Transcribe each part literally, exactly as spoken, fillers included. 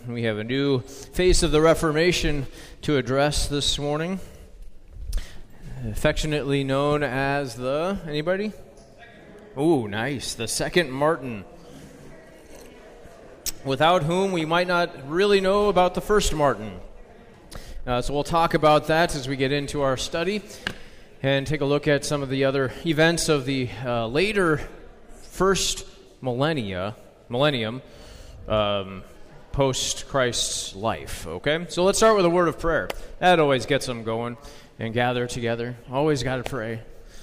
We have a new face of the Reformation to address this morning, affectionately known as the, anybody? Ooh, nice, the Second Martin, without whom we might not really know about the First Martin. Uh, so we'll talk about that as we get into our study and take a look at some of the other events of the uh, later first millennia, millennium, um, post Christ's life, okay? So let's start with a word of prayer. That always gets them going and gather together. Always got to pray.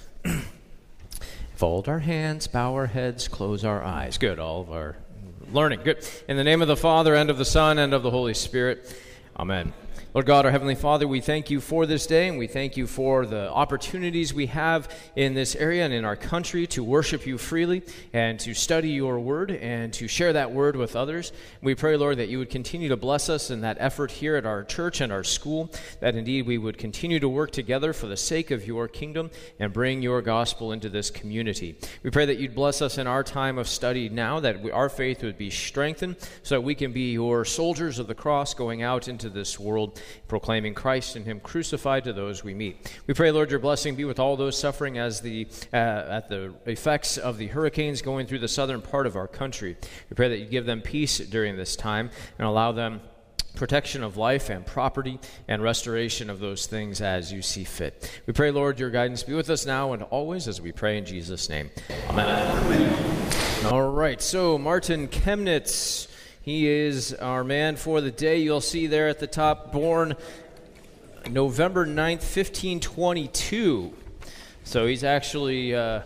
Fold our hands, bow our heads, close our eyes. Good, all of our learning. Good. In the name of the Father, and of the Son, and of the Holy Spirit. Amen. Lord God, our Heavenly Father, we thank you for this day, and we thank you for the opportunities we have in this area and in our country to worship you freely and to study your word and to share that word with others. We pray, Lord, that you would continue to bless us in that effort here at our church and our school, that indeed we would continue to work together for the sake of your kingdom and bring your gospel into this community. We pray that you'd bless us in our time of study now, that we, our faith would be strengthened so that we can be your soldiers of the cross going out into this world, proclaiming Christ and him crucified to those we meet. We pray, Lord, your blessing be with all those suffering as the uh, at the effects of the hurricanes going through the southern part of our country. We pray that you give them peace during this time and allow them protection of life and property and restoration of those things as you see fit. We pray, Lord, your guidance be with us now and always as we pray in Jesus' name. Amen. Amen. All right, so Martin Chemnitz, he is our man for the day. You'll see there at the top, born November ninth, fifteen twenty-two. So he's actually uh,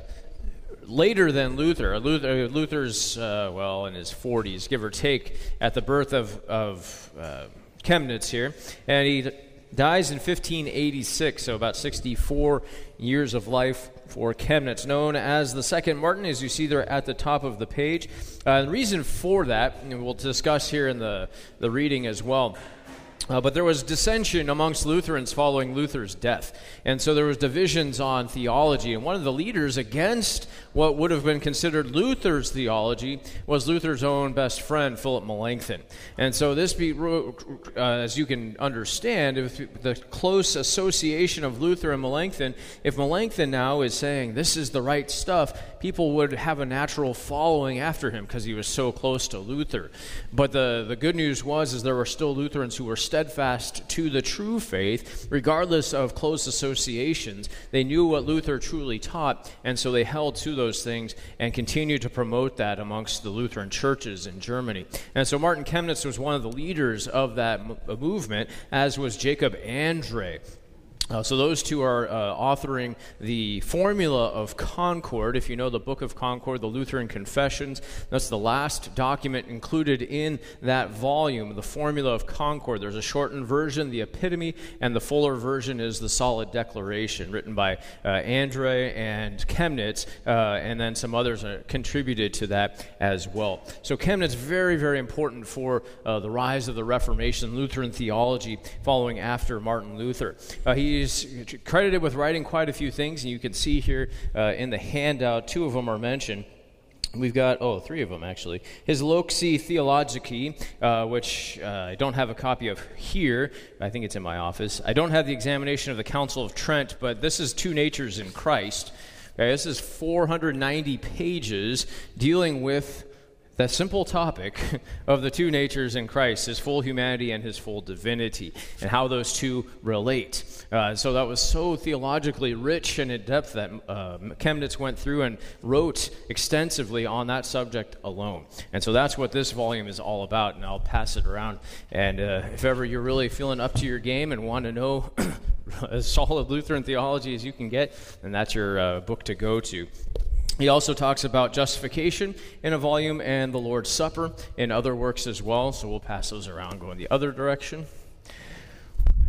later than Luther. Luther Luther's, uh, well, in his forties, give or take, at the birth of, of uh, Chemnitz here. And he dies in fifteen eighty-six, so about sixty-four years of life for Chemnitz, known as the Second Martin, as you see there at the top of the page. Uh, the reason for that, and we'll discuss here in the, the reading as well, Uh, but there was dissension amongst Lutherans following Luther's death. And so there was divisions on theology. And one of the leaders against what would have been considered Luther's theology was Luther's own best friend, Philip Melanchthon. And so this, be, uh, as you can understand, if the close association of Luther and Melanchthon, if Melanchthon now is saying this is the right stuff, people would have a natural following after him because he was so close to Luther. But the, the good news was is there were still Lutherans who were steadfast to the true faith, regardless of close associations. They knew what Luther truly taught, and so they held to those things and continued to promote that amongst the Lutheran churches in Germany. And so Martin Chemnitz was one of the leaders of that m- movement, as was Jacob André. Uh, so those two are uh, authoring the Formula of Concord. If you know the Book of Concord, the Lutheran Confessions, that's the last document included in that volume, the Formula of Concord. There's a shortened version, the Epitome, and the fuller version is the Solid Declaration, written by uh, André and Chemnitz, uh, and then some others uh, contributed to that as well. So Chemnitz, very, very important for uh, the rise of the Reformation, Lutheran theology, following after Martin Luther. Uh, he He's credited with writing quite a few things, and you can see here uh, in the handout, two of them are mentioned. We've got, oh, three of them actually. His Loci Theologici, uh, which uh, I don't have a copy of here. I think it's in my office. I don't have the examination of the Council of Trent, but this is Two Natures in Christ. Okay, this is four hundred ninety pages dealing with the simple topic of the two natures in Christ, his full humanity and his full divinity, and how those two relate. Uh, so that was so theologically rich and in depth that uh, Chemnitz went through and wrote extensively on that subject alone. And so that's what this volume is all about, and I'll pass it around. And uh, if ever you're really feeling up to your game and want to know as solid Lutheran theology as you can get, then that's your uh, book to go to. He also talks about justification in a volume and the Lord's Supper in other works as well, so we'll pass those around, going the other direction.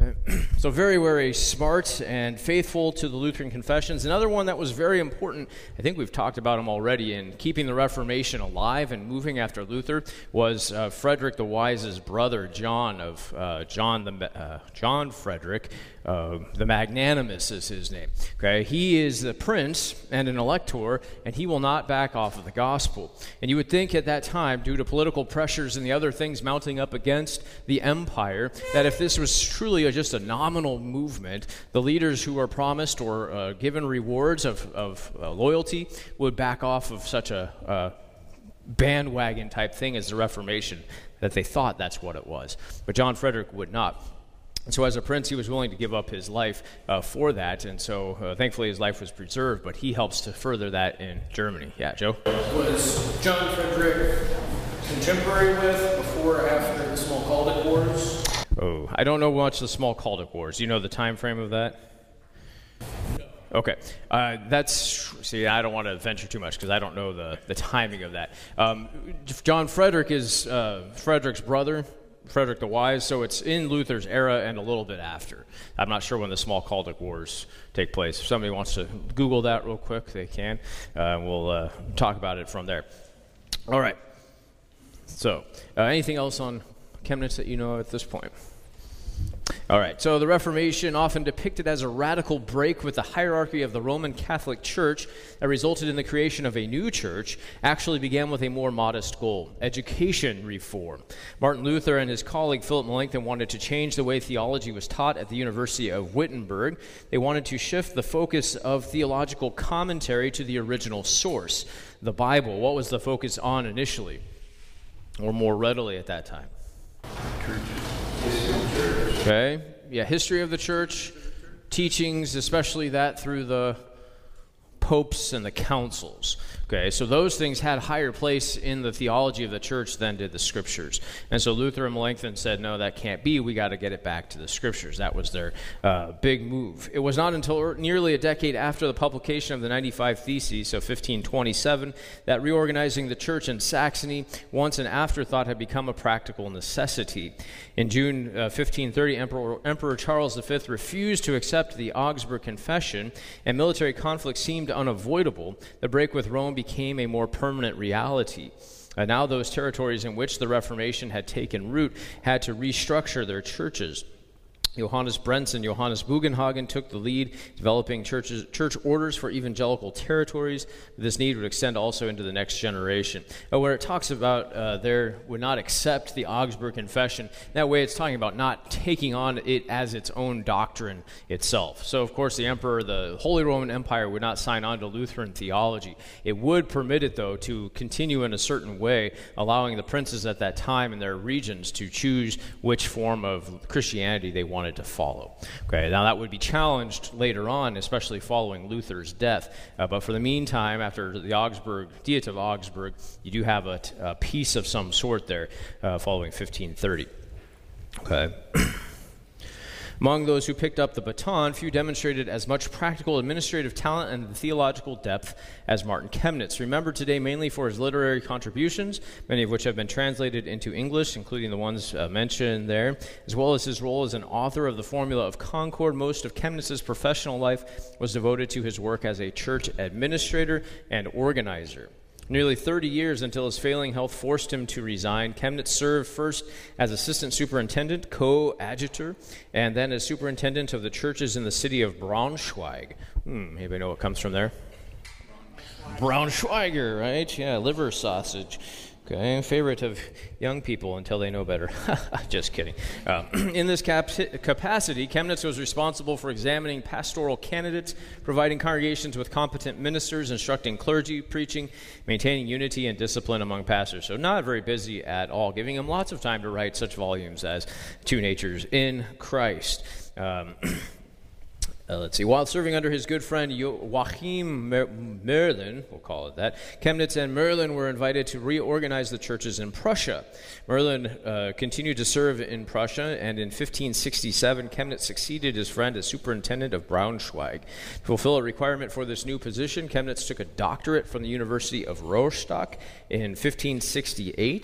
So very, very smart and faithful to the Lutheran confessions. Another one that was very important, I think we've talked about him already, in keeping the Reformation alive and moving after Luther, was uh, Frederick the Wise's brother, John of uh, John the uh, John Frederick. Uh, the Magnanimous is his name. Okay, he is the prince and an elector, and he will not back off of the gospel. And you would think at that time, due to political pressures and the other things mounting up against the empire, that if this was truly a, just a nominal movement, the leaders who are promised or uh, given rewards of, of uh, loyalty would back off of such a uh, bandwagon type thing as the Reformation, that they thought that's what it was. But John Frederick would not. And so as a prince, he was willing to give up his life uh, for that, and so uh, thankfully his life was preserved, but he helps to further that in Germany. Yeah, Joe? Was John Frederick contemporary with, before or after the Smalcaldic Wars? Oh, I don't know much of the Smalcaldic Wars. Do you know the time frame of that? No. Okay. Uh, that's, see, I don't want to venture too much because I don't know the, the timing of that. Um, John Frederick is uh, Frederick's brother, Frederick the Wise, so it's in Luther's era and a little bit after. I'm not sure when the Smalcaldic Wars take place. If somebody wants to Google that real quick, they can. Uh, we'll uh, talk about it from there. All right. So, uh, anything else on Chemnitz that you know at this point? All right, so the Reformation, often depicted as a radical break with the hierarchy of the Roman Catholic Church that resulted in the creation of a new church, actually began with a more modest goal: education reform. Martin Luther and his colleague Philip Melanchthon wanted to change the way theology was taught at the University of Wittenberg. They wanted to shift the focus of theological commentary to the original source, the Bible. What was the focus on initially, or more readily at that time? Okay, yeah, history of the church, teachings, especially that through the popes and the councils. Okay, so those things had higher place in the theology of the church than did the scriptures. And so Luther and Melanchthon said, no, that can't be. We got to get it back to the scriptures. That was their uh, big move. It was not until nearly a decade after the publication of the ninety-five Theses, so fifteen twenty-seven, that reorganizing the church in Saxony, once an afterthought, had become a practical necessity. In June uh, fifteen thirty, Emperor, Emperor Charles the Fifth refused to accept the Augsburg Confession, and military conflict seemed unavoidable. The break with Rome became a more permanent reality. And now those territories in which the Reformation had taken root had to restructure their churches. Johannes Brenz and Johannes Bugenhagen took the lead, developing churches, church orders for evangelical territories. This need would extend also into the next generation. Uh, where it talks about uh, there would not accept the Augsburg Confession, that way it's talking about not taking on it as its own doctrine itself. So, of course, the emperor, the Holy Roman Empire, would not sign on to Lutheran theology. It would permit it, though, to continue in a certain way, allowing the princes at that time in their regions to choose which form of Christianity they wanted to follow. Okay, now that would be challenged later on, especially following Luther's death. Uh, but for the meantime, after the Augsburg, Diet of Augsburg, you do have a, t- a peace of some sort there uh, following fifteen thirty. Okay. Among those who picked up the baton, few demonstrated as much practical administrative talent and theological depth as Martin Chemnitz, remembered today mainly for his literary contributions, many of which have been translated into English, including the ones uh, mentioned there, as well as his role as an author of the Formula of Concord. Most of Chemnitz's professional life was devoted to his work as a church administrator and organizer. Nearly thirty years until his failing health forced him to resign, Chemnitz served first as assistant superintendent, coadjutor, and then as superintendent of the churches in the city of Braunschweig. Hmm, anybody know what comes from there? Braunschweiger, right? Yeah, liver sausage. Okay, favorite of young people until they know better. Just kidding. Um, in this cap- capacity, Chemnitz was responsible for examining pastoral candidates, providing congregations with competent ministers, instructing clergy, preaching, maintaining unity and discipline among pastors. So not very busy at all, giving him lots of time to write such volumes as Two Natures in Christ. Um, Uh, let's see. While serving under his good friend Joachim Mer- Merlin, we'll call it that, Chemnitz and Merlin were invited to reorganize the churches in Prussia. Merlin uh, continued to serve in Prussia, and in fifteen sixty-seven, Chemnitz succeeded his friend as superintendent of Braunschweig. To fulfill a requirement for this new position, Chemnitz took a doctorate from the University of Rostock in fifteen sixty-eight.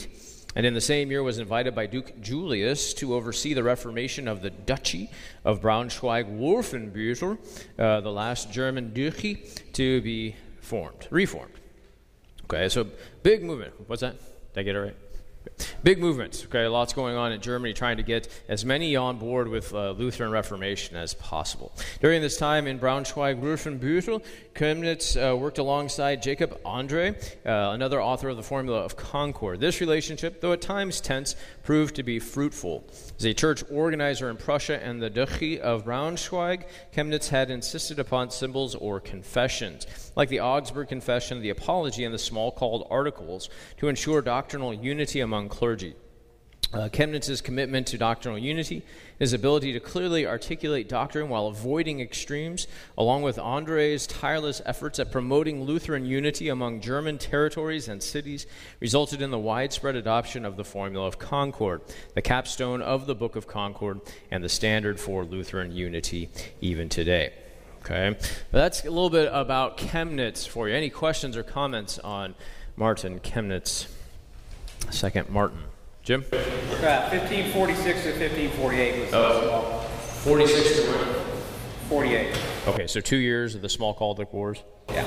and in the same year was invited by Duke Julius to oversee the reformation of the Duchy of Braunschweig-Wolfenbüttel, uh, the last German duchy to be formed, reformed. Okay, so big movement. What's that? Did I get it right? Big movements. Okay, lots going on in Germany, trying to get as many on board with uh, Lutheran Reformation as possible. During this time in Braunschweig-Wolfenbüttel, Chemnitz uh, worked alongside Jacob Andre, uh, another author of the Formula of Concord. This relationship, though at times tense, proved to be fruitful. As a church organizer in Prussia and the Duchy of Braunschweig, Chemnitz had insisted upon symbols or confessions, like the Augsburg Confession, the Apology, and the Smalcald Articles, to ensure doctrinal unity among clergy. Uh, Chemnitz's commitment to doctrinal unity, his ability to clearly articulate doctrine while avoiding extremes, along with Andre's tireless efforts at promoting Lutheran unity among German territories and cities, resulted in the widespread adoption of the Formula of Concord, the capstone of the Book of Concord, and the standard for Lutheran unity even today. Okay, that's a little bit about Chemnitz for you. Any questions or comments on Martin Chemnitz? Second Martin. Jim? Uh, fifteen forty-six to fifteen forty-eight was oh. small. forty-six to what? forty-eight. Okay, so two years of the Smalcaldic Wars? Yeah.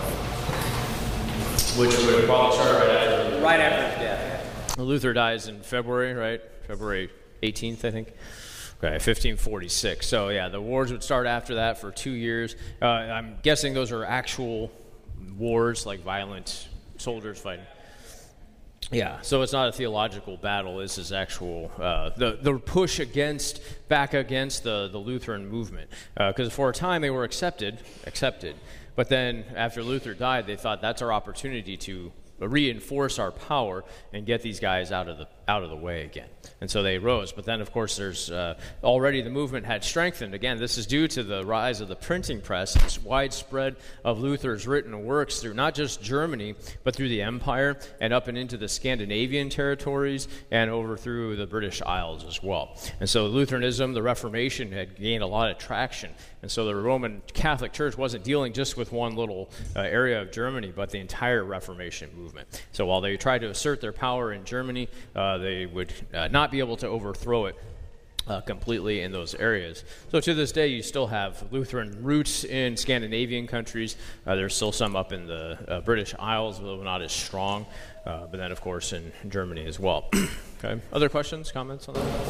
Which would probably start right after. Right after his death, yeah. Luther dies in February, right? February eighteenth, I think. Okay, fifteen forty-six. So, yeah, the wars would start after that for two years. Uh, I'm guessing those are actual wars, like violent soldiers fighting. Yeah, so it's not a theological battle. This is actual, uh, the, the push against, back against the, the Lutheran movement. Because uh, for a time they were accepted, accepted. But then after Luther died, they thought that's our opportunity to reinforce our power and get these guys out of the out of the way again. And so they rose. But then, of course, there's uh, already the movement had strengthened. Again, this is due to the rise of the printing press, this widespread of Luther's written works through not just Germany, but through the empire and up and into the Scandinavian territories and over through the British Isles as well. And so Lutheranism, the Reformation, had gained a lot of traction. And so the Roman Catholic Church wasn't dealing just with one little uh, area of Germany, but the entire Reformation movement. So while they tried to assert their power in Germany, uh, they would uh, not be able to overthrow it uh, completely in those areas. So to this day, you still have Lutheran roots in Scandinavian countries. Uh, there's still some up in the uh, British Isles, though not as strong. Uh, but then, of course, in Germany as well. Okay. Other questions, comments on that?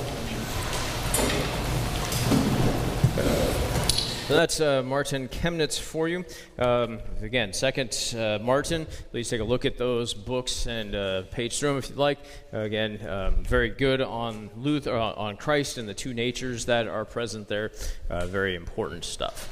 So that's uh, Martin Chemnitz for you. Um, again, second uh, Martin. Please take a look at those books and uh, page through them if you'd like. Uh, again, um, very good on Luther, uh, on Christ and the two natures that are present there. Uh, very important stuff.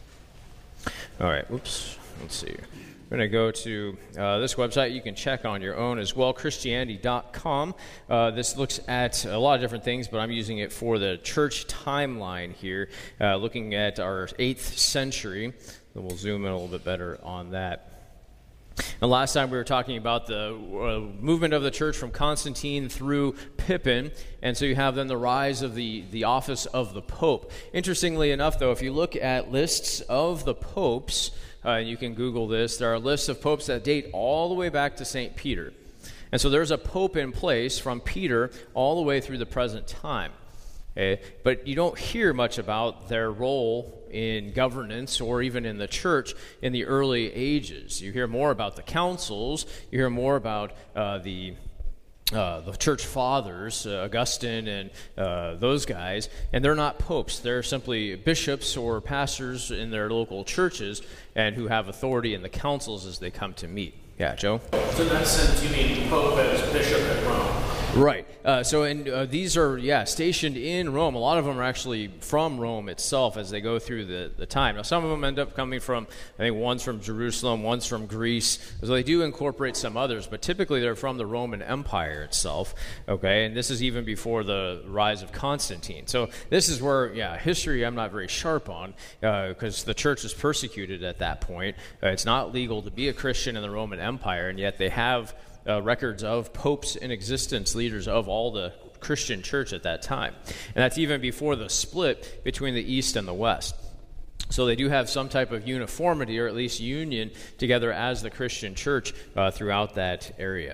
All right. Whoops. Let's see. We're going to go to uh, this website. You can check on your own as well, Christianity dot com. Uh, this looks at a lot of different things, but I'm using it for the church timeline here, uh, looking at our eighth century. Then we'll zoom in a little bit better on that. And last time we were talking about the uh, movement of the church from Constantine through Pippin, and so you have then the rise of the, the office of the Pope. Interestingly enough, though, if you look at lists of the popes, Uh, you can Google this. There are lists of popes that date all the way back to Saint Peter. And so there's a pope in place from Peter all the way through the present time. Okay? But you don't hear much about their role in governance or even in the church in the early ages. You hear more about the councils. You hear more about uh, the... Uh, the church fathers, uh, Augustine and uh, those guys, and they're not popes. They're simply bishops or pastors in their local churches and who have authority in the councils as they come to meet. Yeah, Joe? So in that sense, you mean pope as bishop at Rome? Right. Uh, so and uh, these are, yeah, stationed in Rome. A lot of them are actually from Rome itself as they go through the, the time. Now, some of them end up coming from, I think one's from Jerusalem, one's from Greece. So they do incorporate some others, but typically they're from the Roman Empire itself, okay? And this is even before the rise of Constantine. So this is where, yeah, history I'm not very sharp on because uh, the church is persecuted at that point. Uh, it's not legal to be a Christian in the Roman Empire, and yet they have Uh, records of popes in existence, leaders of all the Christian church at that time. And that's even before the split between the East and the West. So they do have some type of uniformity, or at least union, together as the Christian church uh, throughout that area.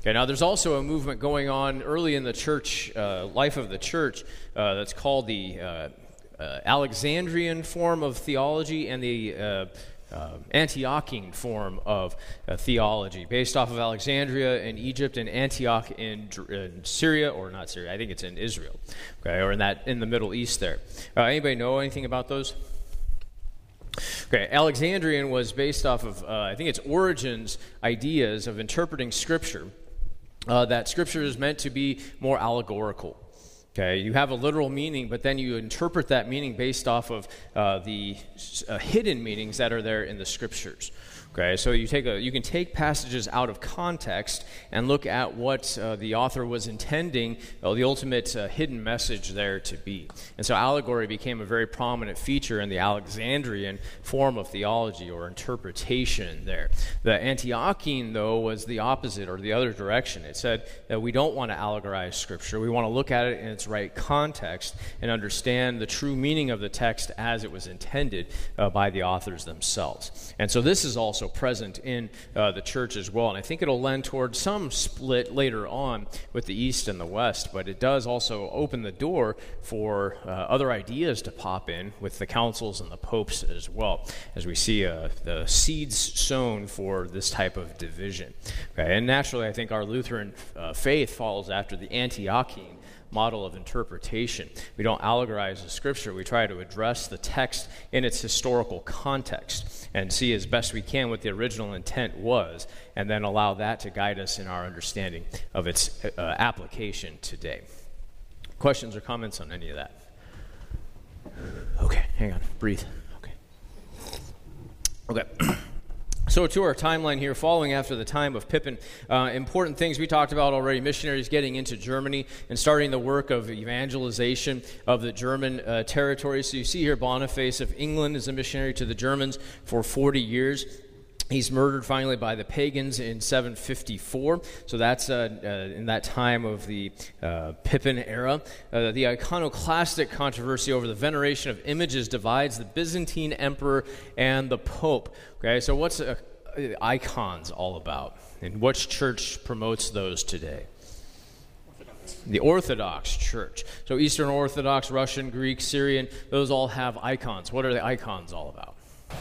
Okay, now there's also a movement going on early in the church, uh, life of the church, uh, that's called the uh, uh, Alexandrian form of theology and the uh, uh, Antiochene form of uh, theology, based off of Alexandria in Egypt and Antioch in, in Syria, or not Syria, I think it's in Israel, okay, or in that in the Middle East there. Uh, anybody know anything about those? Okay, Alexandrian was based off of, uh, I think it's Origen's ideas of interpreting Scripture, uh, that Scripture is meant to be more allegorical. Okay, you have a literal meaning, but then you interpret that meaning based off of uh, the uh, hidden meanings that are there in the Scriptures. Okay, so you take a you can take passages out of context and look at what uh, the author was intending, uh, the ultimate uh, hidden message there to be. And so allegory became a very prominent feature in the Alexandrian form of theology or interpretation there. The Antiochene, though, was the opposite or the other direction. It said that we don't want to allegorize Scripture. We want to look at it in its right context and understand the true meaning of the text as it was intended uh, by the authors themselves. And so this is also present in uh, the church as well. And I think it'll lend towards some split later on with the East and the West, but it does also open the door for uh, other ideas to pop in with the councils and the popes as well, as we see uh, the seeds sown for this type of division. Okay, and naturally, I think our Lutheran uh, faith follows after the Antiochene model of interpretation. We don't allegorize the Scripture. We try to address the text in its historical context and see as best we can what the original intent was, and then allow that to guide us in our understanding of its uh, application today. Questions or comments on any of that? Okay, hang on. Breathe. Okay. Okay. So to our timeline here, following after the time of Pippin, uh, important things we talked about already, missionaries getting into Germany and starting the work of evangelization of the German uh, territory. So you see here Boniface of England is a missionary to the Germans for forty years. He's murdered finally by the pagans in seven fifty-four, so that's uh, uh, in that time of the uh, Pippin era. Uh, the iconoclastic controversy over the veneration of images divides the Byzantine emperor and the pope. Okay, so what's uh, icons all about, and which church promotes those today? The Orthodox Church. So Eastern Orthodox, Russian, Greek, Syrian, those all have icons. What are the icons all about?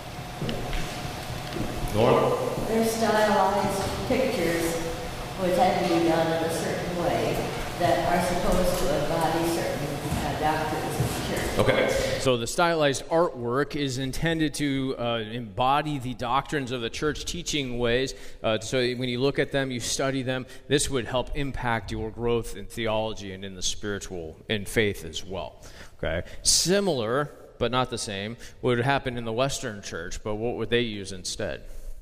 Norm? They're stylized pictures which had to be done in a certain way that are supposed to embody certain uh, doctrines of the church. Okay, so the stylized artwork is intended to uh, embody the doctrines of the church teaching ways. Uh, so when you look at them, you study them, this would help impact your growth in theology and in the spiritual, in faith as well. Okay, similar, but not the same, would happen in the Western church, but what would they use instead?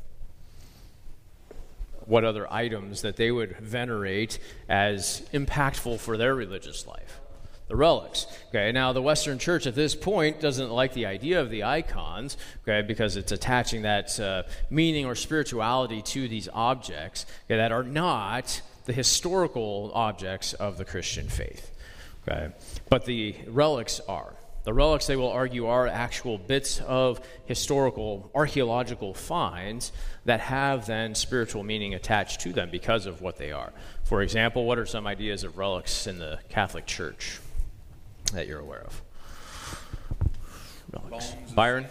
What other items that they would venerate as impactful for their religious life? The relics. Okay, now the Western church at this point doesn't like the idea of the icons, okay, because it's attaching that uh, meaning or spirituality to these objects, okay, that are not the historical objects of the Christian faith. Okay, but the relics are. The relics, they will argue, are actual bits of historical, archaeological finds that have then spiritual meaning attached to them because of what they are. For example, what are some ideas of relics in the Catholic Church that you're aware of? Relics. Byron?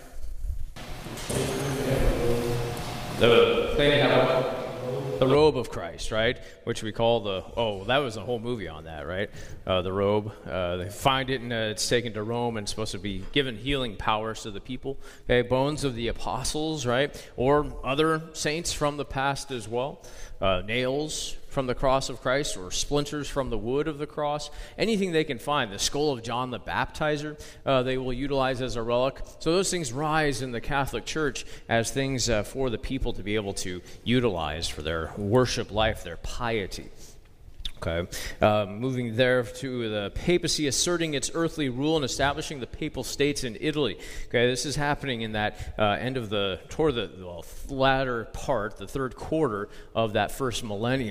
The, they have what? The robe of Christ, right? Which we call the, oh, that was a whole movie on that, right? Uh, the robe. Uh, they find it and uh, it's taken to Rome and supposed to be given healing powers to the people. Okay, bones of the apostles, right? Or other saints from the past as well. Uh, nails from the cross of Christ or splinters from the wood of the cross. Anything they can find. The skull of John the Baptizer, uh, they will utilize as a relic. So those things rise in the Catholic Church as things uh, for the people to be able to utilize for their worship life, their piety. Okay, uh, moving there to the papacy asserting its earthly rule and establishing the papal states in Italy. Okay, this is happening in that uh, end of the, toward the well, latter part, the third quarter of that first millennium.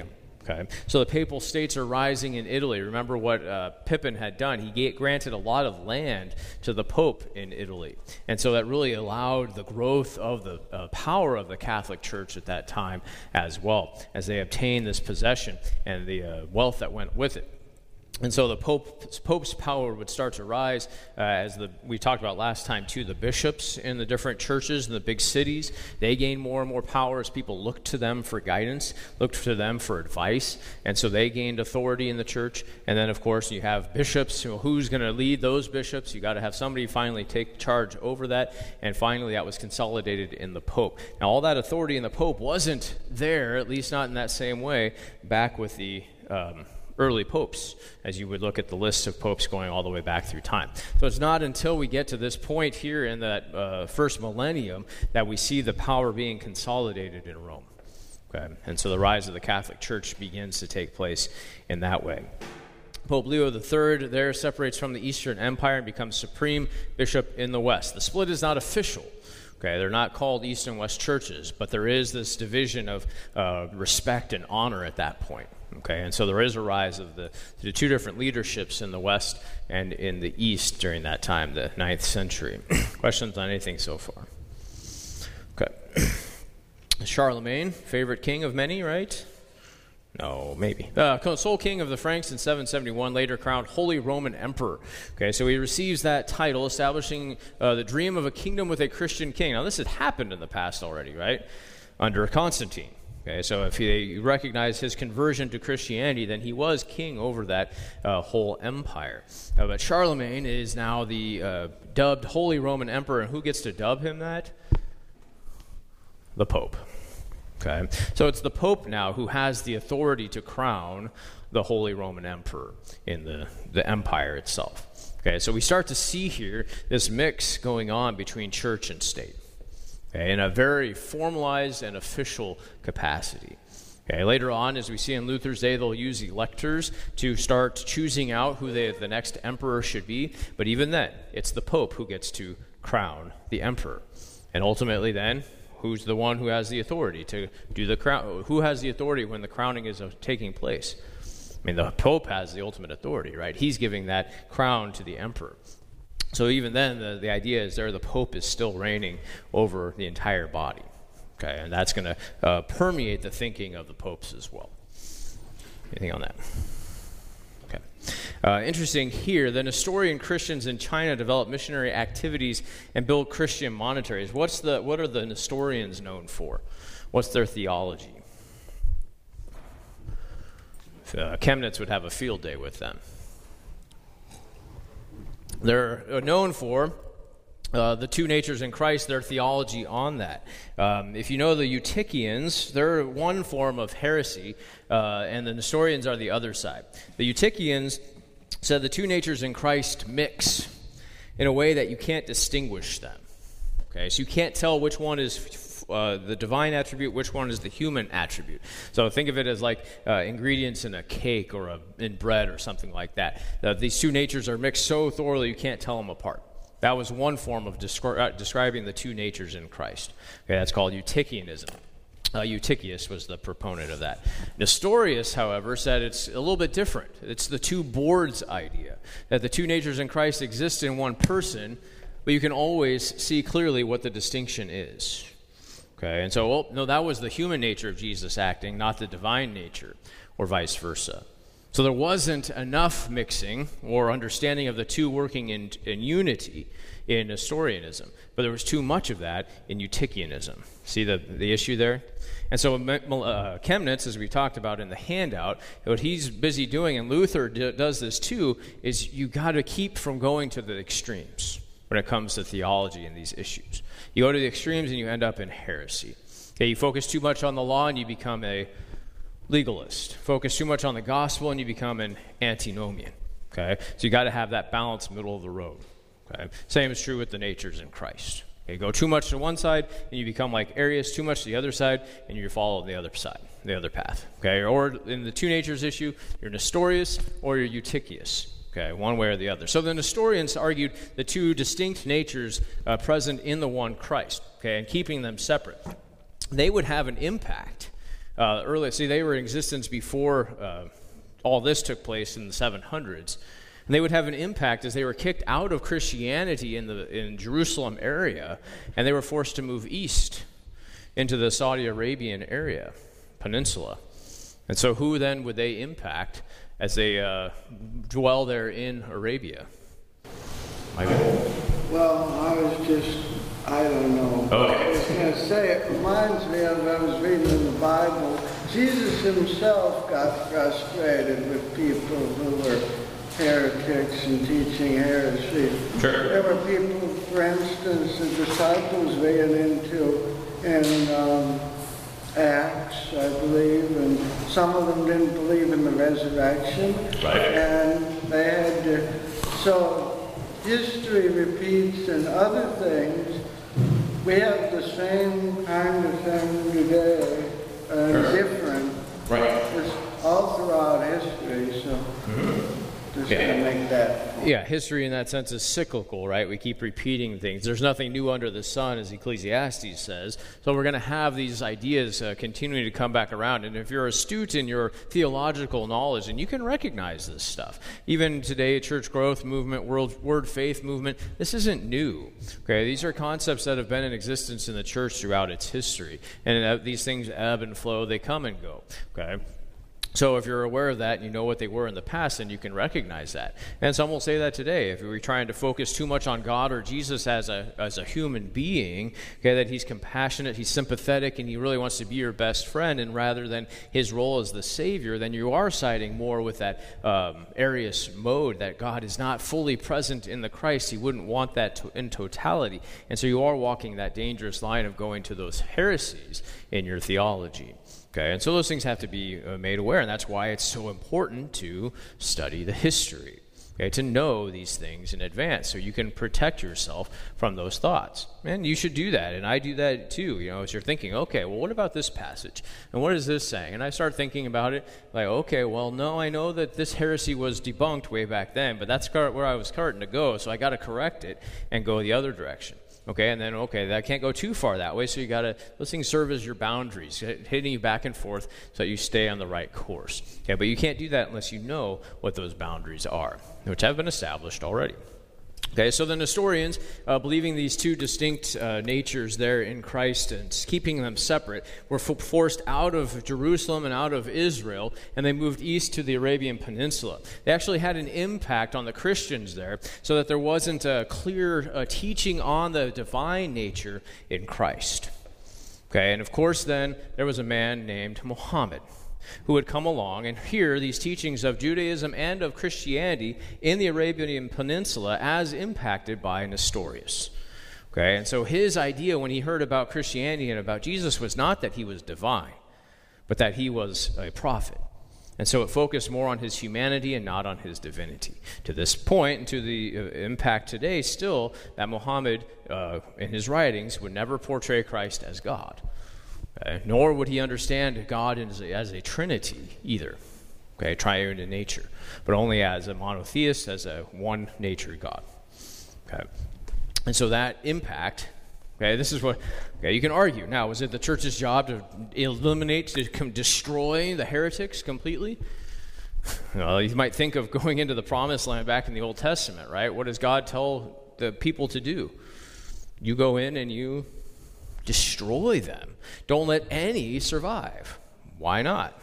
Okay, so the papal states are rising in Italy. Remember what uh, Pippin had done. He gave, granted a lot of land to the Pope in Italy. And so that really allowed the growth of the uh, power of the Catholic Church at that time as well, as they obtained this possession and the uh, wealth that went with it. And so the Pope, Pope's power would start to rise, uh, as the we talked about last time too, the bishops in the different churches in the big cities, they gained more and more power as people looked to them for guidance, looked to them for advice, and so they gained authority in the church. And then, of course, you have bishops. You know, who's going to lead those bishops? You got to have somebody finally take charge over that, and finally that was consolidated in the Pope. Now, all that authority in the Pope wasn't there, at least not in that same way, back with the Um, early popes, as you would look at the list of popes going all the way back through time. So it's not until we get to this point here in that uh, first millennium that we see the power being consolidated in Rome. Okay? And so the rise of the Catholic Church begins to take place in that way. Pope Leo the Third there separates from the Eastern Empire and becomes supreme bishop in the West. The split is not official. Okay, they're not called East and West churches, but there is this division of uh, respect and honor at that point. Okay, and so there is a rise of the, the two different leaderships in the West and in the East during that time, the ninth century. Questions on anything so far? Okay. Charlemagne, favorite king of many, right? No, maybe. Uh, sole king of the Franks in seven seventy-one, later crowned Holy Roman Emperor. Okay, so he receives that title, establishing uh, the dream of a kingdom with a Christian king. Now, this had happened in the past already, right? Under Constantine. Okay, so if you recognize his conversion to Christianity, then he was king over that uh, whole empire. Uh, but Charlemagne is now the uh, dubbed Holy Roman Emperor, and who gets to dub him that? The Pope. Okay, so it's the Pope now who has the authority to crown the Holy Roman Emperor in the, the empire itself. Okay, so we start to see here this mix going on between church and state. Okay, in a very formalized and official capacity. Okay, later on, as we see in Luther's day, they'll use electors to start choosing out who they, the next emperor should be. But even then, it's the Pope who gets to crown the emperor. And ultimately then, who's the one who has the authority to do the crown? Who has the authority when the crowning is uh, taking place? I mean, the Pope has the ultimate authority, right? He's giving that crown to the emperor. So even then, the, the idea is there the Pope is still reigning over the entire body. Okay, and that's going to uh, permeate the thinking of the popes as well. Anything on that? Okay. Uh, interesting here, the Nestorian Christians in China develop missionary activities and build Christian monasteries. What's the, what are the Nestorians known for? What's their theology? Uh, Chemnitz would have a field day with them. They're known for uh, the two natures in Christ, their theology on that. Um, if you know the Eutychians, they're one form of heresy, uh, and the Nestorians are the other side. The Eutychians said the two natures in Christ mix in a way that you can't distinguish them. Okay, so you can't tell which one is Uh, the divine attribute, which one is the human attribute. So think of it as like uh, ingredients in a cake or a, in bread or something like that. Uh, these two natures are mixed so thoroughly you can't tell them apart. That was one form of descri- uh, describing the two natures in Christ. Okay, that's called Eutychianism. Uh, Eutychius was the proponent of that. Nestorius, however, said it's a little bit different. It's the two boards idea, that the two natures in Christ exist in one person, but you can always see clearly what the distinction is. Okay, and so, well, no, that was the human nature of Jesus acting, not the divine nature, or vice versa. So there wasn't enough mixing or understanding of the two working in, in unity in Nestorianism, but there was too much of that in Eutychianism. See the, the issue there? And so uh, Chemnitz, as we talked about in the handout, what he's busy doing, and Luther d- does this too, is you got to keep from going to the extremes when it comes to theology and these issues. You go to the extremes and you end up in heresy. Okay, you focus too much on the law and you become a legalist. Focus too much on the gospel and you become an antinomian. Okay, so you got to have that balance middle of the road. Okay, same is true with the natures in Christ. Okay, go too much to one side and you become like Arius, too much to the other side, and you follow the other side, the other path. Okay, or in the two natures issue, you're Nestorius or you're Eutychius. Okay, one way or the other. So the Nestorians argued the two distinct natures uh, present in the one Christ, okay, and keeping them separate. They would have an impact Uh, early, see, they were in existence before uh, all this took place in the seven hundreds. And they would have an impact as they were kicked out of Christianity in the in Jerusalem area, and they were forced to move east into the Saudi Arabian area, peninsula. And so who then would they impact as they uh, dwell there in Arabia? Michael? Well, I was just, I don't know. Okay. I was going to say, it reminds me of, I was reading in the Bible, Jesus himself got frustrated with people who were heretics and teaching heresy. Sure. There were people, for instance, the disciples ran into in um, Acts, I believe, and some of them didn't believe in the resurrection. Right. And they had to, so history repeats and other things. We have the same kind of thing today, uh, Sure. different. Right. It's all throughout history, so Mm-hmm. just Yeah. to make that. Yeah, history in that sense is cyclical, right? We keep repeating things. There's nothing new under the sun, as Ecclesiastes says. So we're going to have these ideas uh, continuing to come back around. And if you're astute in your theological knowledge, and you can recognize this stuff. Even today, church growth movement, world word faith movement, this isn't new. Okay, these are concepts that have been in existence in the church throughout its history. And uh, these things ebb and flow, they come and go. Okay. So if you're aware of that and you know what they were in the past, then you can recognize that. And some will say that today. If we're trying to focus too much on God or Jesus as a as a human being, okay, that he's compassionate, he's sympathetic, and he really wants to be your best friend, and rather than his role as the Savior, then you are siding more with that um, Arius mode, that God is not fully present in the Christ. He wouldn't want that to, in totality. And so you are walking that dangerous line of going to those heresies in your theology. Okay, and so those things have to be uh, made aware, and that's why it's so important to study the history, okay, to know these things in advance so you can protect yourself from those thoughts. And you should do that, and I do that too, you know, as you're thinking, okay, well, what about this passage? And what is this saying? And I start thinking about it, like, okay, well, no, I know that this heresy was debunked way back then, but that's where I was starting to go, so I got to correct it and go the other direction. Okay, and then, okay, that can't go too far that way, so you got to, those things serve as your boundaries, hitting you back and forth so that you stay on the right course. Okay, but you can't do that unless you know what those boundaries are, which have been established already. Okay, so the Nestorians, uh, believing these two distinct uh, natures there in Christ and keeping them separate, were f- forced out of Jerusalem and out of Israel, and they moved east to the Arabian Peninsula. They actually had an impact on the Christians there, so that there wasn't a clear uh, teaching on the divine nature in Christ. Okay, and of course then, there was a man named Muhammad, who would come along and hear these teachings of Judaism and of Christianity in the Arabian Peninsula as impacted by Nestorius. Okay, and so his idea when he heard about Christianity and about Jesus was not that he was divine, but that he was a prophet. And so it focused more on his humanity and not on his divinity. To this point, and to the uh, impact today still, that Muhammad, uh, in his writings, would never portray Christ as God. Okay, nor would he understand God as a, as a trinity either, okay, triune in nature, but only as a monotheist, as a one-nature God. Okay, and so that impact, okay, this is what, okay, you can argue. Now, was it the church's job to eliminate, to come destroy the heretics completely? Well, you might think of going into the promised land back in the Old Testament, right? What does God tell the people to do? You go in and you destroy them. Don't let any survive. Why not?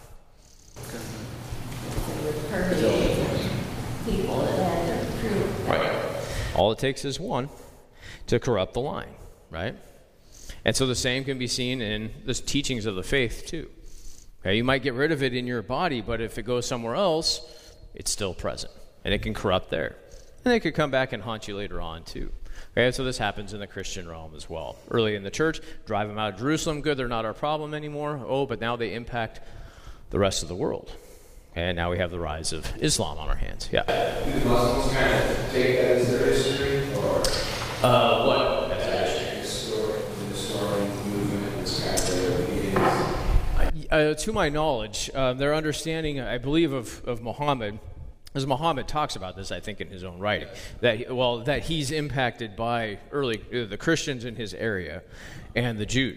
They would permeate people that had to prove. Right. All it takes is one to corrupt the line, right? And so the same can be seen in the teachings of the faith too. Okay, you might get rid of it in your body, but if it goes somewhere else, it's still present, and it can corrupt there. And it could come back and haunt you later on too. Okay, so this happens in the Christian realm as well. Early in the church, drive them out of Jerusalem, good, they're not our problem anymore. Oh, but now they impact the rest of the world. And now we have the rise of Islam on our hands. Yeah. Do the Muslims kind of take that as their history, or Uh, what? As their history? the story, the story movement is kind of their beginnings? Uh, to my knowledge, uh, their understanding, I believe, of, of Muhammad, as Muhammad talks about this, I think, in his own writing, that well, that he's impacted by early uh, the Christians in his area and the Jews.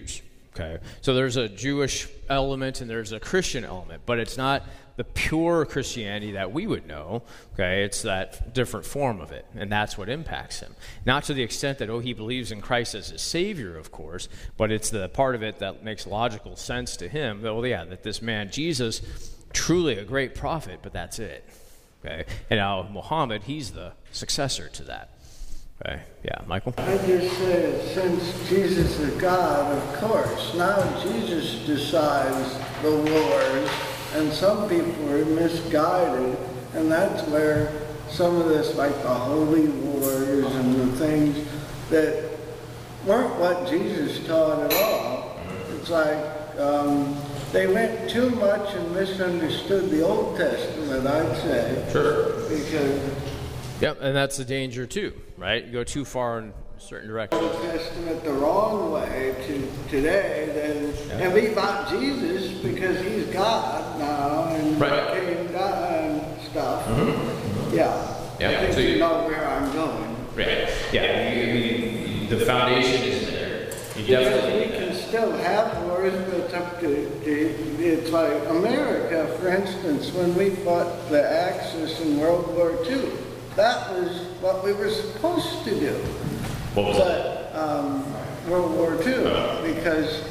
Okay, so there's a Jewish element and there's a Christian element, but it's not the pure Christianity that we would know. Okay, it's that different form of it, and that's what impacts him. Not to the extent that, oh, he believes in Christ as his Savior, of course, but it's the part of it that makes logical sense to him. That, well, yeah, that this man, Jesus, truly a great prophet, but that's it. Okay, and now Muhammad, he's the successor to that. Okay, yeah, Michael? I just say, since Jesus is God, of course, now Jesus decides the wars, and some people are misguided, and that's where some of this, like the holy wars and the things that weren't what Jesus taught at all. It's like um, they went too much and misunderstood the Old Testament, I'd say. Sure. Because Yep, and that's the danger too, right? You go too far in a certain direction. Old Testament the wrong way to today, then Yeah. and we about Jesus because he's God now and Right. became God and stuff. Mm-hmm. Yeah. Yeah, I think so you you- know where I'm going. Right. Yeah, you, I mean, the foundation is there. You Because definitely. we can still have wars, but it's up to, to it's like America, for instance, when we fought the Axis in World War Two. That was what we were supposed to do. What was that? But um, World War Two, because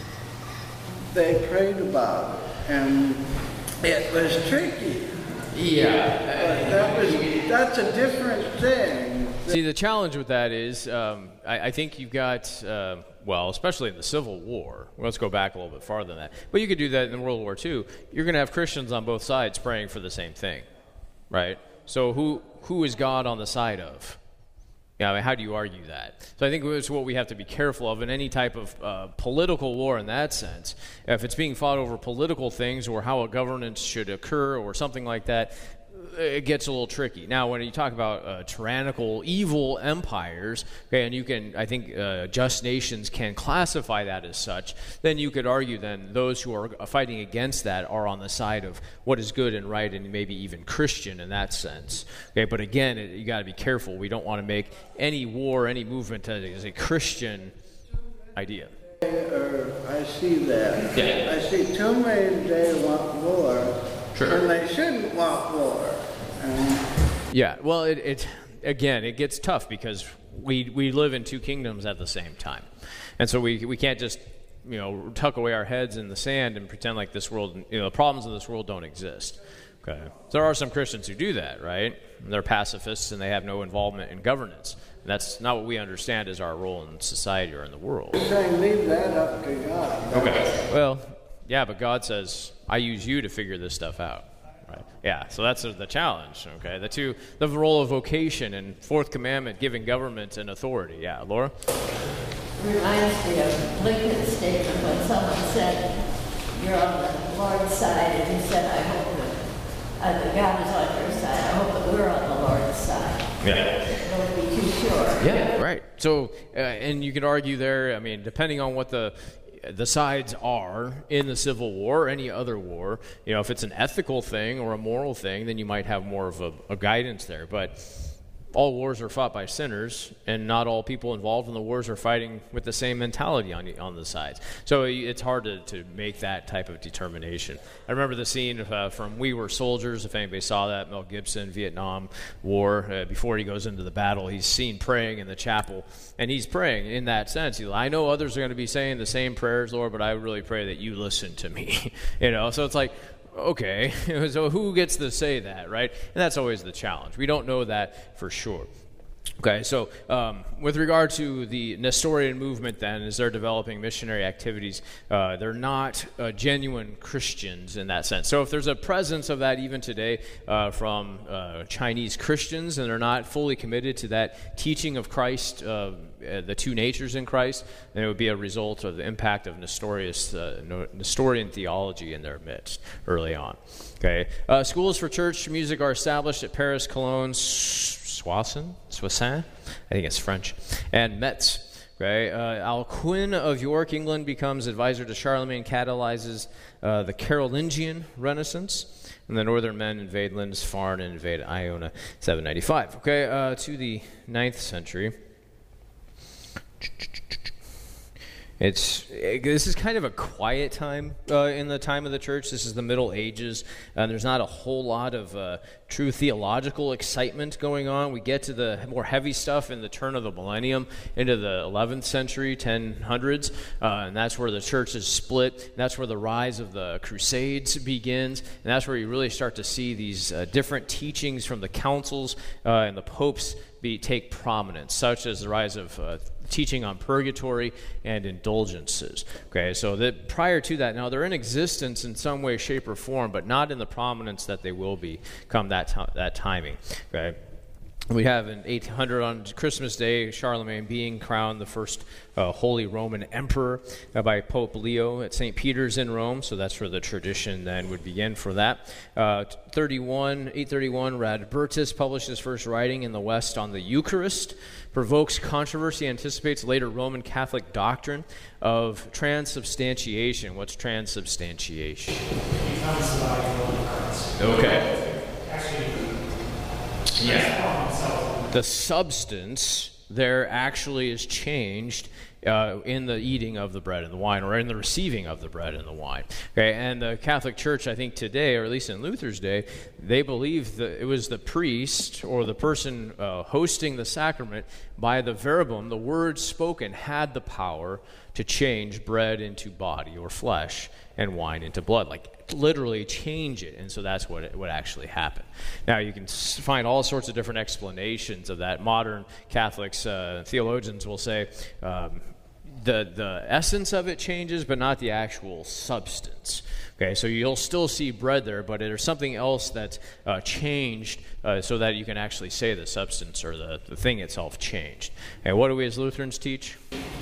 they prayed about it, and it was tricky. Yeah. But that was that's a different thing. See, the challenge with that is, um, I, I think you've got, uh, well, especially in the Civil War. Well, let's go back a little bit farther than that. But you could do that in World War Two. You're going to have Christians on both sides praying for the same thing, right? So who who is God on the side of? Yeah, I mean, how do you argue that? So I think it's what we have to be careful of in any type of uh, political war in that sense. If it's being fought over political things or how a governance should occur or something like that, it gets a little tricky. Now, when you talk about uh, tyrannical, evil empires, okay, and you can, I think, uh, just nations can classify that as such, then you could argue then those who are fighting against that are on the side of what is good and right and maybe even Christian in that sense. Okay, but again, it, you got to be careful. We don't want to make any war, any movement as a Christian idea. Or I see that. Yeah. I see too many today want war, Sure. and they shouldn't want war. And Yeah, well, it, it again, it gets tough because we we live in two kingdoms at the same time, and so we we can't just you know tuck away our heads in the sand and pretend like this world, you know, the problems of this world don't exist. Okay, there are some Christians who do that, right? They're pacifists and they have no involvement in governance. And that's not what we understand as our role in society or in the world. I'm saying leave that up to God. Okay. Well, yeah, but God says, I use you to figure this stuff out. Right? Yeah, so that's the challenge, okay? The two, the role of vocation and fourth commandment, giving government and authority. Yeah, Laura? Reminds me of Lincoln's statement when someone said, you're on the Lord's side, and he said, I hope that uh, that God is on your side. I hope that we're on the Lord's side. Yeah. Don't be too sure. Yeah, right. So, uh, and you could argue there, I mean, depending on what the the sides are in the Civil War or any other war, you know, if it's an ethical thing or a moral thing, then you might have more of a, a guidance there. But all wars are fought by sinners, and not all people involved in the wars are fighting with the same mentality on on the sides. So it's hard to, to make that type of determination. I remember the scene uh, from We Were Soldiers, if anybody saw that, Mel Gibson, Vietnam War. Uh, before he goes into the battle, he's seen praying in the chapel, and he's praying in that sense. He's like, I know others are going to be saying the same prayers, Lord, but I really pray that you listen to me. you know, so it's like, okay, so who gets to say that, right? And that's always the challenge. We don't know that for sure. Okay, so um, with regard to the Nestorian movement then, as they're developing missionary activities, uh, they're not uh, genuine Christians in that sense. So if there's a presence of that even today uh, from uh, Chinese Christians, and they're not fully committed to that teaching of Christ, uh, the two natures in Christ, then it would be a result of the impact of Nestorius, uh, Nestorian theology in their midst early on. Okay, uh, schools for church music are established at Paris, Cologne, Soissons, Soissons, I think it's French, and Metz. Okay, uh, Alcuin of York, England, becomes advisor to Charlemagne, catalyzes uh, the Carolingian Renaissance, and the northern men invade Lindisfarne and invade Iona, seven ninety-five. Okay, uh, to the ninth century. It's this is kind of a quiet time uh, in the time of the church. This is the Middle Ages, and there's not a whole lot of uh, true theological excitement going on. We get to the more heavy stuff in the turn of the millennium into the eleventh century, ten hundreds, uh, and that's where the church is split. That's where the rise of the Crusades begins, and that's where you really start to see these uh, different teachings from the councils uh, and the popes be take prominence, such as the rise of uh, teaching on purgatory and indulgences. Okay, so that prior to that, now they're in existence in some way, shape, or form, but not in the prominence that they will be come that t- that timing. Okay. We have in eight hundred on Christmas Day, Charlemagne being crowned the first uh, Holy Roman Emperor uh, by Pope Leo at Saint Peter's in Rome. So that's where the tradition then would begin for that. Uh, thirty-one, eight thirty-one, Radbertus published his first writing in the West on the Eucharist, provokes controversy, anticipates later Roman Catholic doctrine of transubstantiation. What's transubstantiation? Okay. Yeah. The substance there actually is changed uh, in the eating of the bread and the wine, or in the receiving of the bread and the wine. Okay, and the Catholic Church, I think today, or at least in Luther's day, they believe that it was the priest or the person uh, hosting the sacrament by the verbum, the words spoken, had the power to change bread into body or flesh and wine into blood, like literally change it. And so that's what it, what actually happened. Now you can find all sorts of different explanations of that. Modern Catholics, uh, theologians will say um, the the essence of it changes, but not the actual substance. Okay, so you'll still see bread there, but there's something else that's uh, changed uh, so that you can actually say the substance or the, the thing itself changed. And what do we as Lutherans teach?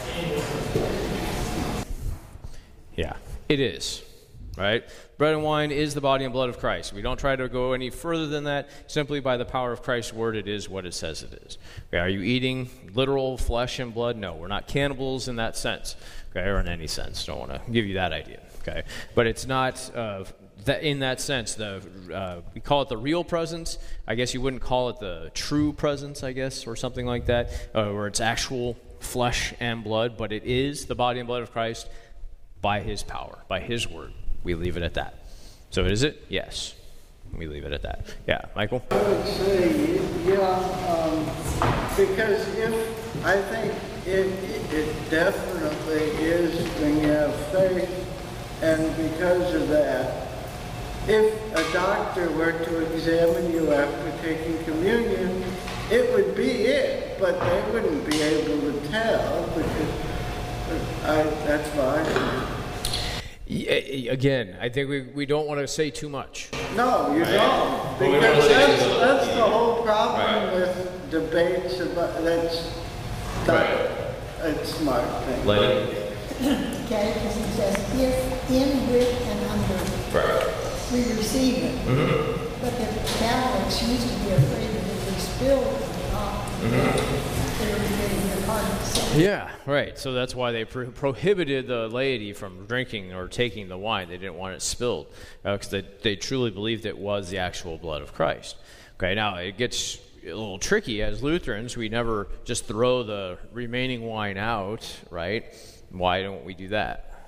Yeah, it is. Right? Bread and wine is the body and blood of Christ. We don't try to go any further than that. Simply by the power of Christ's word, it is what it says it is. Okay, are you eating literal flesh and blood? No, we're not cannibals in that sense, okay, or in any sense. Don't want to give you that idea. Okay, but it's not uh, that in that sense. The uh, we call it the real presence. I guess you wouldn't call it the true presence, I guess, or something like that, uh, where it's actual flesh and blood. But it is the body and blood of Christ by His power, by His word. We leave it at that. So is it? Yes. We leave it at that. Yeah, Michael? I would say, yeah, um, because if, I think it, it definitely is when you have faith, and because of that, if a doctor were to examine you after taking communion, it would be it, but they wouldn't be able to tell, because I, that's fine. Again, I think we, we don't want to say too much. No, you right. don't. Because that's, that's the whole problem right. with debates about that's not right. a smart thing. Okay, because it says if, in, with, and under. Right. We receive it. Mm-hmm. But the Catholics used to be afraid that if they spilled it off, mm-hmm. they were getting their pardon. Yeah, right. So that's why they pro- prohibited the laity from drinking or taking the wine. They didn't want it spilled because uh, they, they truly believed it was the actual blood of Christ. Okay, now it gets a little tricky. As Lutherans, we never just throw the remaining wine out, right? Why don't we do that?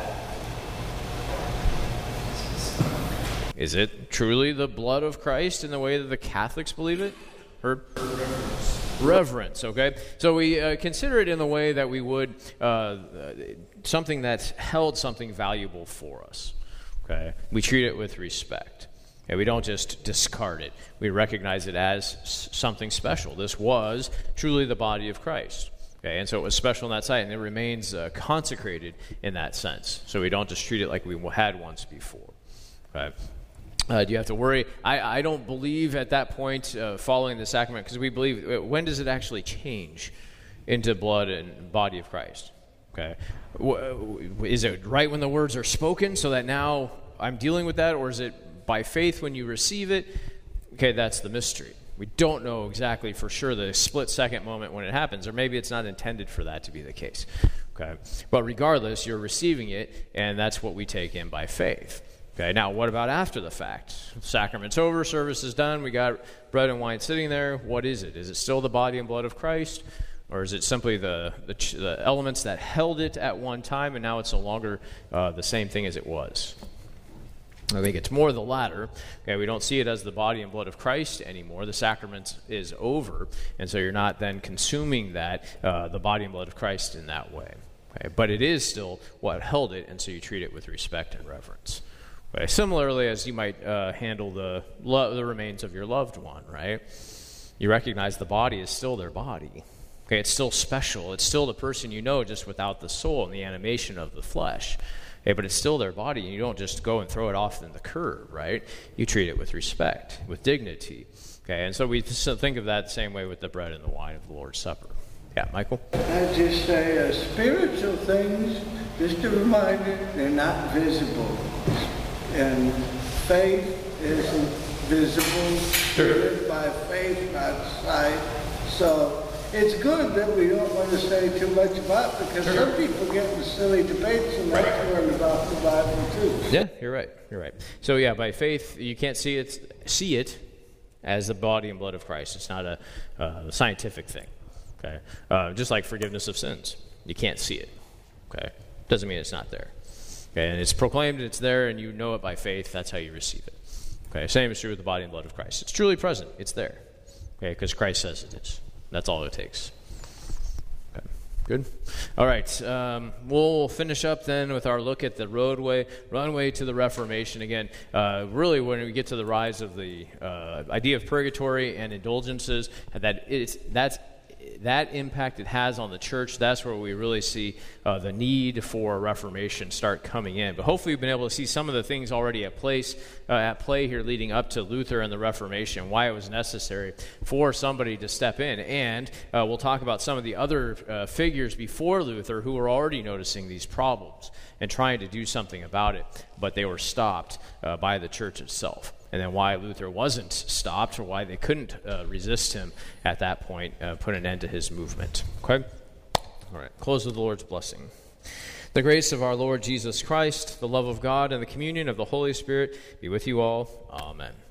Is it truly the blood of Christ in the way that the Catholics believe it? Or reverence, okay? So we uh, consider it in the way that we would uh, something that's held something valuable for us, okay? We treat it with respect. Okay? We don't just discard it. We recognize it as s- something special. This was truly the body of Christ, okay? And so it was special in that sight, and it remains uh, consecrated in that sense. So we don't just treat it like we had once before, okay? Uh, do you have to worry? I, I don't believe at that point uh, following the sacrament, because we believe, when does it actually change into blood and body of Christ? Okay, w- is it right when the words are spoken so that now I'm dealing with that, or is it by faith when you receive it? Okay, that's the mystery. We don't know exactly for sure the split-second moment when it happens, or maybe it's not intended for that to be the case. Okay, but regardless, you're receiving it, and that's what we take in by faith. Okay, now what about after the fact? Sacrament's over, service is done, we got bread and wine sitting there. What is it? Is it still the body and blood of Christ? Or is it simply the, the, ch- the elements that held it at one time, and now it's no longer uh, the same thing as it was? I think it's more the latter. Okay, we don't see it as the body and blood of Christ anymore. The sacrament is over, and so you're not then consuming that, uh, the body and blood of Christ in that way. Okay, but it is still what held it, and so you treat it with respect and reverence. Okay, similarly, as you might uh, handle the lo- the remains of your loved one, right? You recognize the body is still their body. Okay, it's still special. It's still the person you know, just without the soul and the animation of the flesh. Okay, but it's still their body, and you don't just go and throw it off in the curb, right? You treat it with respect, with dignity. Okay, and so we think of that the same way with the bread and the wine of the Lord's Supper. Yeah, Michael? I just say uh, spiritual things, just a reminder, they're not visible. And faith isn't visible. Sure. We live by faith, not sight. So it's good that we don't want to say too much about it, because some people get in silly debates and they learn about the Bible too. Yeah, you're right. You're right. So yeah, by faith, you can't see it see it as the body and blood of Christ. It's not a uh, scientific thing. Okay, uh, just like forgiveness of sins, you can't see it. Okay, doesn't mean it's not there. Okay, and it's proclaimed, it's there, and you know it by faith. That's how you receive it. Okay, same is true with the body and blood of Christ. It's truly present. It's there. Okay, because Christ says it is. That's all it takes. Okay, good. All right, um, we'll finish up then with our look at the roadway, runway to the Reformation. Again, uh, really when we get to the rise of the uh, idea of purgatory and indulgences, that it's that's that impact it has on the church, that's where we really see uh, the need for Reformation start coming in. But hopefully we've been able to see some of the things already at place uh, at play here leading up to Luther and the Reformation, why it was necessary for somebody to step in. And uh, we'll talk about some of the other uh, figures before Luther who were already noticing these problems and trying to do something about it, but they were stopped uh, by the church itself. And then why Luther wasn't stopped, or why they couldn't uh, resist him at that point, uh, put an end to his movement. Okay? All right. Close with the Lord's blessing. The grace of our Lord Jesus Christ, the love of God, and the communion of the Holy Spirit be with you all. Amen.